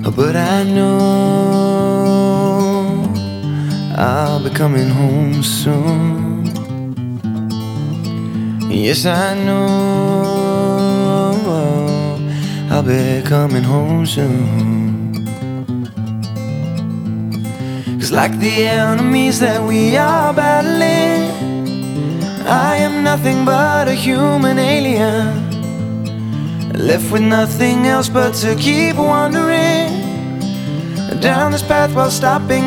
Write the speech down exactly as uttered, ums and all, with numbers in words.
But I know I'll be coming home soon. Yes, I know I'll be coming home soon. 'Cause like the enemies that we are battling, I am nothing but a human alien, left with nothing else but to keep wandering down this path while stopping